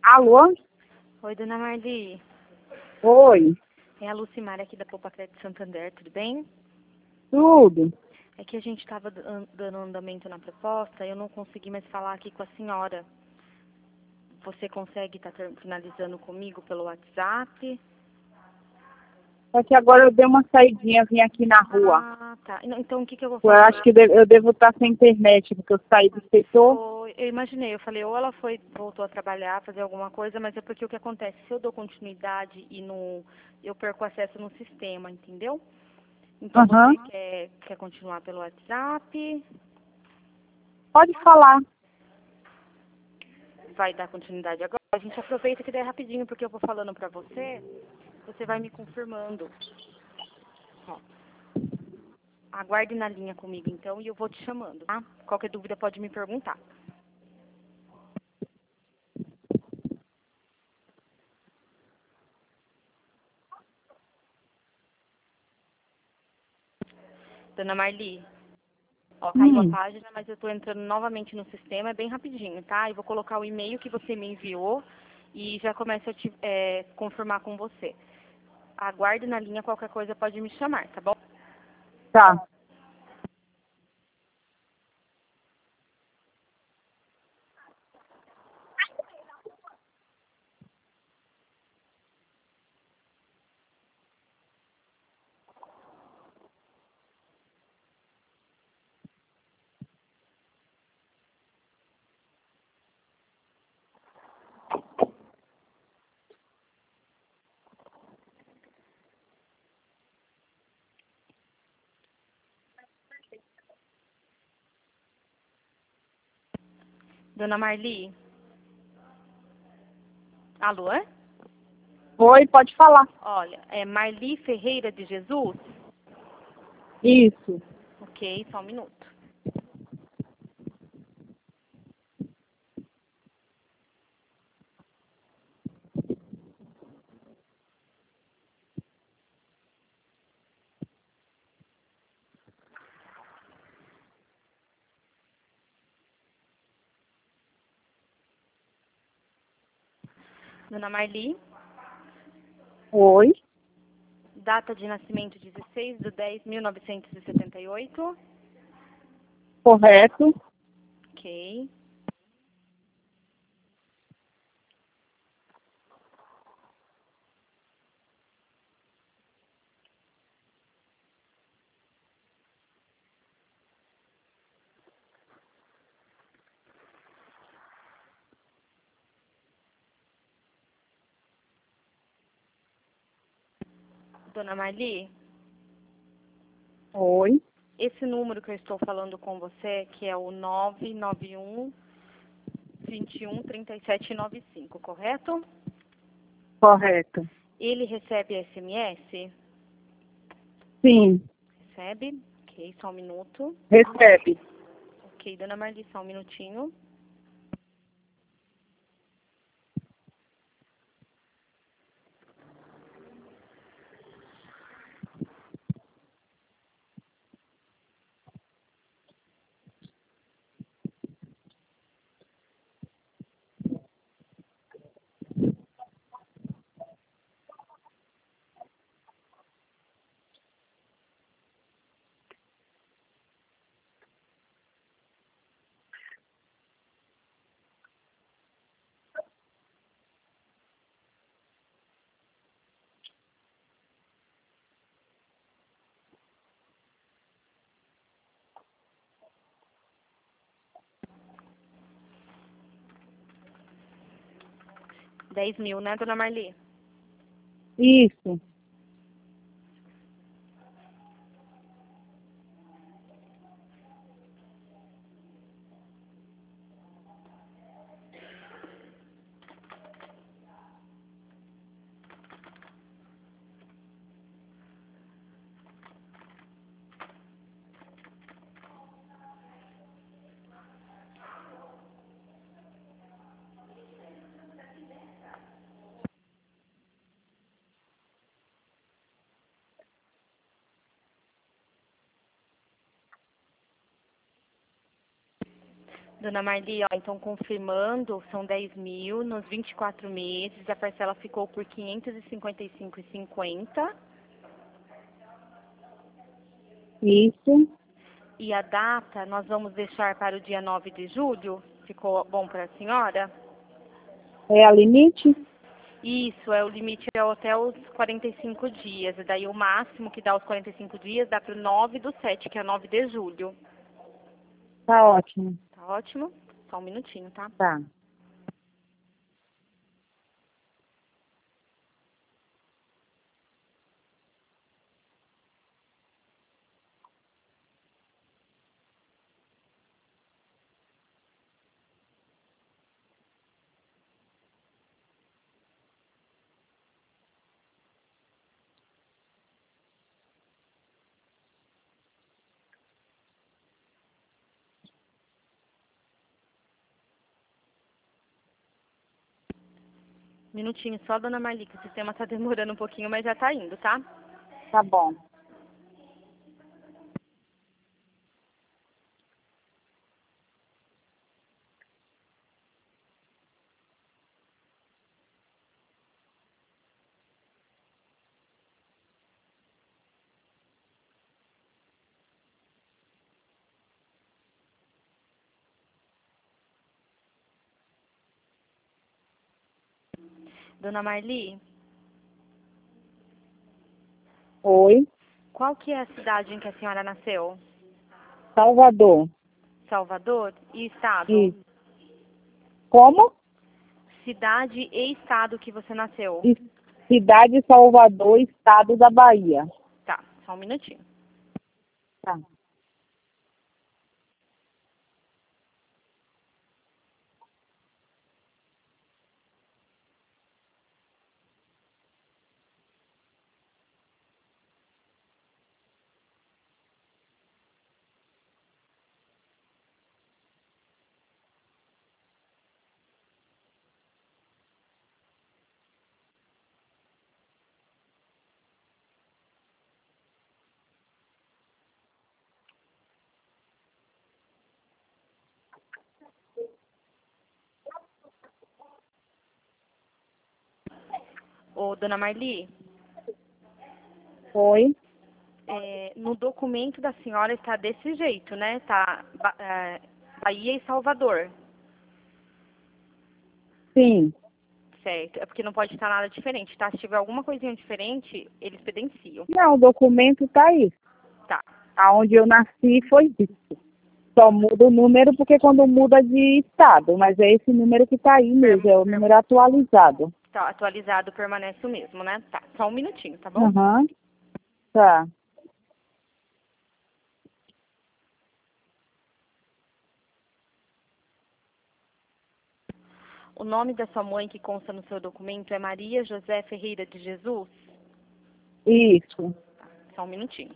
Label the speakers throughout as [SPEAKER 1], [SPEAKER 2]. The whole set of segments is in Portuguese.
[SPEAKER 1] Alô?
[SPEAKER 2] Oi, dona Marli.
[SPEAKER 1] Oi,
[SPEAKER 2] É a Lucimara aqui da Poupa Crédito Santander, tudo bem?
[SPEAKER 1] tudo?
[SPEAKER 2] É que a gente estava dando andamento na proposta e eu não consegui mais falar aqui com a senhora. Você consegue estar finalizando comigo pelo WhatsApp?
[SPEAKER 1] Só que agora eu dei uma saidinha, vim aqui na rua.
[SPEAKER 2] Ah, tá. Então, o que eu vou
[SPEAKER 1] Eu
[SPEAKER 2] fazer?
[SPEAKER 1] acho que eu devo estar sem internet, porque eu saí do setor.
[SPEAKER 2] Eu imaginei, eu falei, ou ela voltou a trabalhar, fazer alguma coisa, mas é porque o que acontece, se eu dou continuidade e eu perco acesso no sistema, entendeu? Então
[SPEAKER 1] Aham.
[SPEAKER 2] você quer continuar pelo WhatsApp?
[SPEAKER 1] Pode falar.
[SPEAKER 2] Vai dar continuidade agora? A gente aproveita que daí é rapidinho, porque eu vou falando pra você, você vai me confirmando. Ó, aguarde na linha comigo então e eu vou te chamando, tá? Qualquer dúvida pode me perguntar. Dona Marli, ó, caiu a
[SPEAKER 1] Hum,
[SPEAKER 2] página, mas eu tô entrando novamente no sistema, é bem rapidinho, tá? Eu vou colocar o e-mail que você me enviou e já começo a te confirmar com você. Aguarde na linha, qualquer coisa pode me chamar, tá bom?
[SPEAKER 1] tá.
[SPEAKER 2] Dona Marli, alô?
[SPEAKER 1] Oi, pode falar.
[SPEAKER 2] Olha, é Marli Ferreira de Jesus?
[SPEAKER 1] Isso.
[SPEAKER 2] Ok, só um minuto. Dona Marli,
[SPEAKER 1] Oi,
[SPEAKER 2] data de nascimento 16/10/1978.
[SPEAKER 1] correto.
[SPEAKER 2] Ok. Dona Marli,
[SPEAKER 1] Oi,
[SPEAKER 2] esse número que eu estou falando com você, que é o 991 21 3795, correto?
[SPEAKER 1] correto.
[SPEAKER 2] Ele recebe SMS?
[SPEAKER 1] Sim,
[SPEAKER 2] Recebe? Ok, só um minuto.
[SPEAKER 1] recebe.
[SPEAKER 2] Ok, Dona Marli, só um minutinho. R$ 10.000, né, Dona Marli?
[SPEAKER 1] Isso.
[SPEAKER 2] Dona Marli, ó, então confirmando, são 10 mil nos 24 meses, a parcela ficou por 555,50.
[SPEAKER 1] Isso.
[SPEAKER 2] E a data nós vamos deixar para o dia 9 de julho? Ficou bom para a senhora?
[SPEAKER 1] É a limite?
[SPEAKER 2] Isso, é o limite é até os 45 dias. E daí o máximo que dá os 45 dias dá para o 9/7, que é 9 de julho.
[SPEAKER 1] Tá ótimo.
[SPEAKER 2] Tá ótimo? Só um minutinho, tá?
[SPEAKER 1] Tá.
[SPEAKER 2] Minutinho só, Dona Marli, que o sistema tá demorando um pouquinho, mas já tá indo, tá?
[SPEAKER 1] Tá bom.
[SPEAKER 2] Dona Marli,
[SPEAKER 1] Oi.
[SPEAKER 2] qual que é a cidade em que a senhora nasceu?
[SPEAKER 1] Salvador.
[SPEAKER 2] Salvador e estado?
[SPEAKER 1] Isso. Como?
[SPEAKER 2] Cidade e estado que você nasceu.
[SPEAKER 1] Cidade de Salvador, estado da Bahia.
[SPEAKER 2] Tá, só um minutinho.
[SPEAKER 1] Tá.
[SPEAKER 2] Ô, Dona Marli,
[SPEAKER 1] Oi.
[SPEAKER 2] no documento da senhora está desse jeito, né? Tá Bahia e Salvador,
[SPEAKER 1] Sim.
[SPEAKER 2] certo? É porque não pode estar nada diferente, tá? Se tiver alguma coisinha diferente, eles pedenciam.
[SPEAKER 1] Não, o documento tá aí.
[SPEAKER 2] Tá,
[SPEAKER 1] Aonde eu nasci foi isso. Só muda o número porque quando muda de estado, mas é esse número que tá aí mesmo, é o número atualizado.
[SPEAKER 2] tá atualizado, permanece o mesmo, né? Tá, só um minutinho, tá bom?
[SPEAKER 1] Aham. Tá.
[SPEAKER 2] O nome da sua mãe que consta no seu documento é Maria José Ferreira de Jesus?
[SPEAKER 1] Isso.
[SPEAKER 2] Só um minutinho.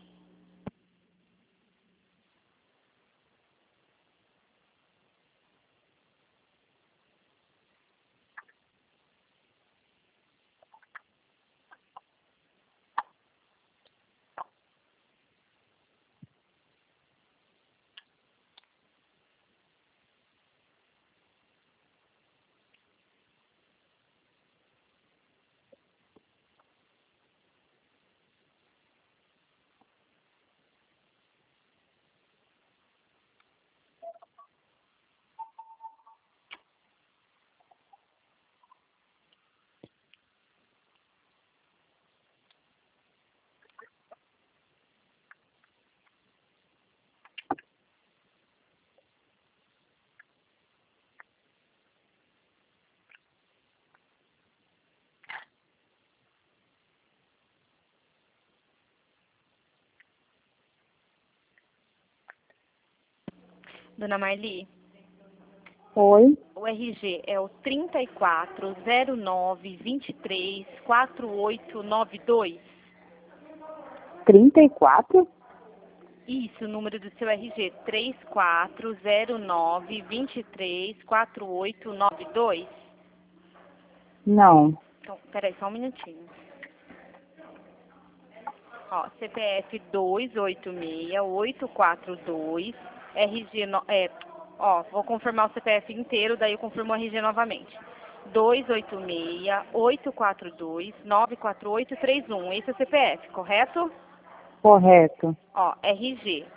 [SPEAKER 2] Dona Marli,
[SPEAKER 1] Oi.
[SPEAKER 2] o RG é o 3409234892.
[SPEAKER 1] 34?
[SPEAKER 2] Isso, o número do seu RG, 3409234892.
[SPEAKER 1] Não.
[SPEAKER 2] Então, peraí, só um minutinho. Ó, CPF 286842, RG Ó, vou confirmar o CPF inteiro, daí eu confirmo o RG novamente. 286-842-94831. Esse é o CPF, correto?
[SPEAKER 1] Correto.
[SPEAKER 2] Ó, RG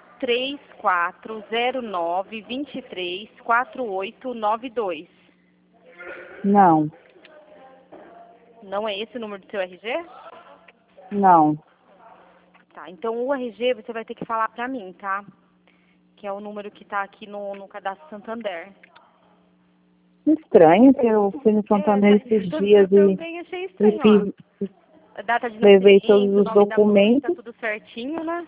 [SPEAKER 2] 3409-234892.
[SPEAKER 1] Não.
[SPEAKER 2] Não é esse o número do seu RG?
[SPEAKER 1] Não.
[SPEAKER 2] Tá, então o RG você vai ter que falar pra mim, tá? Que é o número que tá aqui no Cadastro Santander.
[SPEAKER 1] Estranho que eu fui no Santander esses dias
[SPEAKER 2] Eu também achei estranho, ó.
[SPEAKER 1] fiz,
[SPEAKER 2] A data de
[SPEAKER 1] levei
[SPEAKER 2] nascimento,
[SPEAKER 1] todos
[SPEAKER 2] o
[SPEAKER 1] os
[SPEAKER 2] nome da mãe, tá
[SPEAKER 1] documentos.
[SPEAKER 2] tudo certinho, né?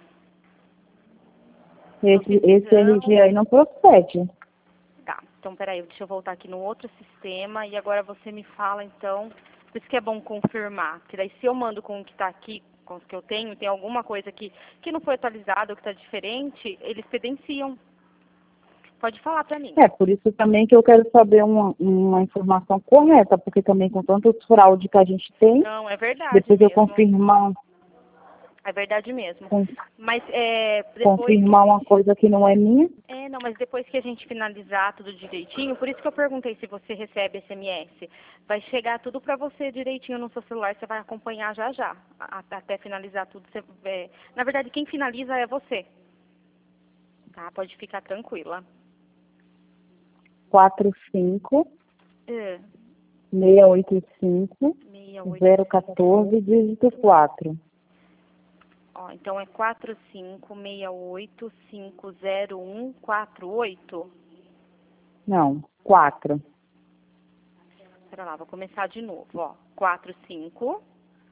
[SPEAKER 1] Esse RG aí não procede.
[SPEAKER 2] Tá, então peraí, deixa eu voltar aqui no outro sistema e agora você me fala então, por isso que é bom confirmar, que daí se eu mando com o que tá aqui, com os que eu tenho, tem alguma coisa que não foi atualizada ou que tá diferente, eles credenciam. Pode falar pra mim.
[SPEAKER 1] É, por isso também que eu quero saber uma informação correta, porque também com tantas fraude que a gente tem,
[SPEAKER 2] Não, é verdade
[SPEAKER 1] depois eu
[SPEAKER 2] mesmo.
[SPEAKER 1] confirmar,
[SPEAKER 2] É verdade mesmo.
[SPEAKER 1] con-
[SPEAKER 2] Mas depois
[SPEAKER 1] confirmar uma coisa que não é minha.
[SPEAKER 2] não, mas depois que a gente finalizar tudo direitinho, por isso que eu perguntei se você recebe SMS. Vai chegar tudo pra você direitinho no seu celular, você vai acompanhar já já, até finalizar tudo. Na verdade, quem finaliza é você, tá? Pode ficar tranquila.
[SPEAKER 1] 45
[SPEAKER 2] É,
[SPEAKER 1] 685
[SPEAKER 2] 68.
[SPEAKER 1] 014, dígito 4.
[SPEAKER 2] Ó, então é 4568500148.
[SPEAKER 1] Não, 4.
[SPEAKER 2] Pera lá, vou começar de novo, ó. 45.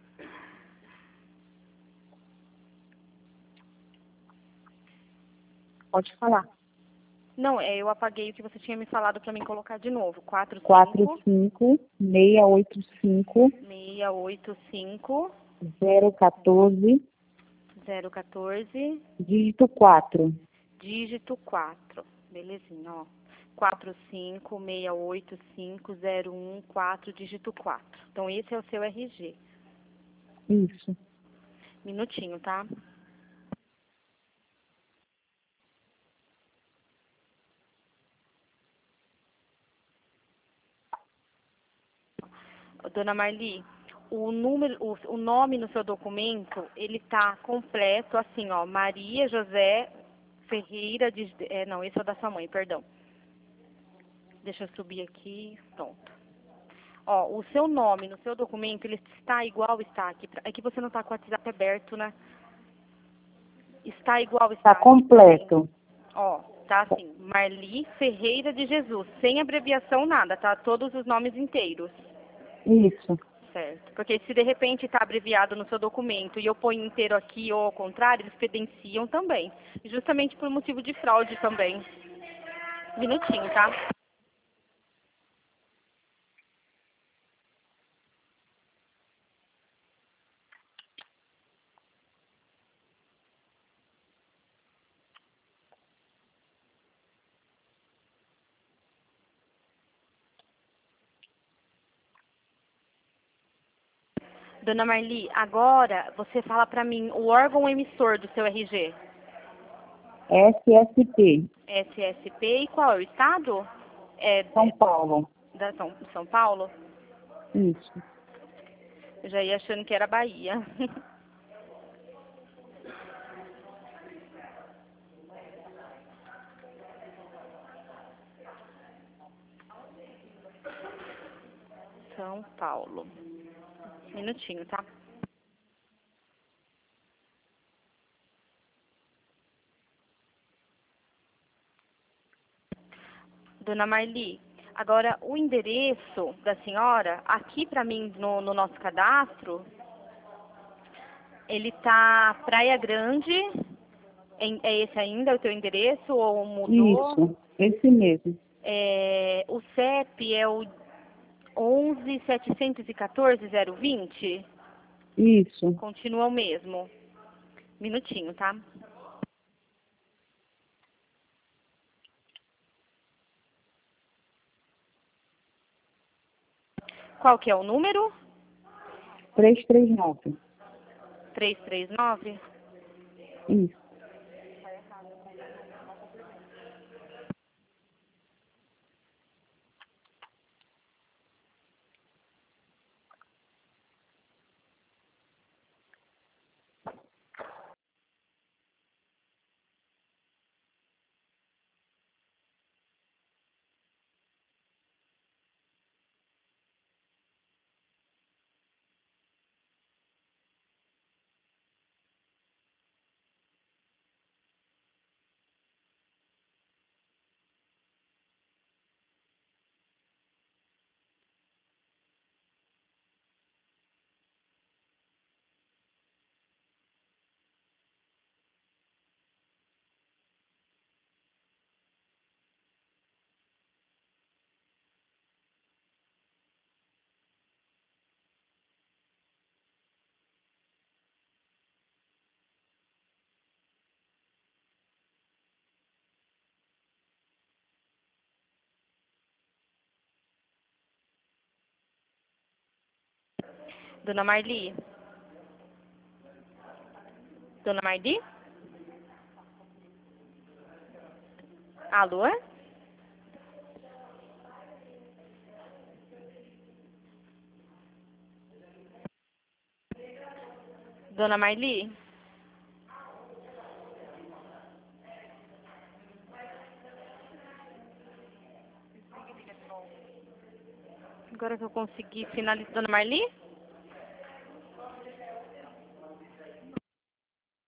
[SPEAKER 1] Pode falar.
[SPEAKER 2] Não, eu apaguei o que você tinha me falado pra mim colocar de novo.
[SPEAKER 1] 45 685
[SPEAKER 2] 685
[SPEAKER 1] 014,
[SPEAKER 2] 014,
[SPEAKER 1] dígito 4.
[SPEAKER 2] dígito 4. Belezinha, ó. 456850114, dígito 4. Então, esse é o seu RG.
[SPEAKER 1] Isso.
[SPEAKER 2] Minutinho, tá? Dona Marli, o número, o nome no seu documento, ele tá completo, assim, ó. Maria José Ferreira de... não, esse é o da sua mãe, perdão. Deixa eu subir aqui. Pronto. Ó, o seu nome no seu documento, ele está igual está aqui. É que você não está com o WhatsApp aberto, né? Está igual está
[SPEAKER 1] Está
[SPEAKER 2] aqui.
[SPEAKER 1] completo.
[SPEAKER 2] Ó, tá assim, Marli Ferreira de Jesus, sem abreviação nada, tá? Todos os nomes inteiros.
[SPEAKER 1] Isso.
[SPEAKER 2] Certo. Porque se de repente está abreviado no seu documento e eu ponho inteiro aqui ou ao contrário, eles credenciam também. Justamente por motivo de fraude também. Minutinho, tá? Dona Marli, agora você fala pra mim o órgão emissor do seu RG.
[SPEAKER 1] SSP,
[SPEAKER 2] SSP e qual é o estado?
[SPEAKER 1] São Paulo.
[SPEAKER 2] Da São Paulo?
[SPEAKER 1] Isso.
[SPEAKER 2] Eu já ia achando que era Bahia. São Paulo. Minutinho, tá? Dona Marli, agora o endereço da senhora, aqui pra mim no nosso cadastro, ele tá Praia Grande. É esse ainda o teu endereço ou mudou?
[SPEAKER 1] Isso, esse mesmo.
[SPEAKER 2] O CEP é o 11.714.020?
[SPEAKER 1] Isso.
[SPEAKER 2] Continua o mesmo. Minutinho, tá? Qual que é o número?
[SPEAKER 1] 339.
[SPEAKER 2] 339?
[SPEAKER 1] Isso.
[SPEAKER 2] Dona Marli? Dona Marli? Alô? Dona Marli? Agora que eu consegui finalizar. Dona Marli?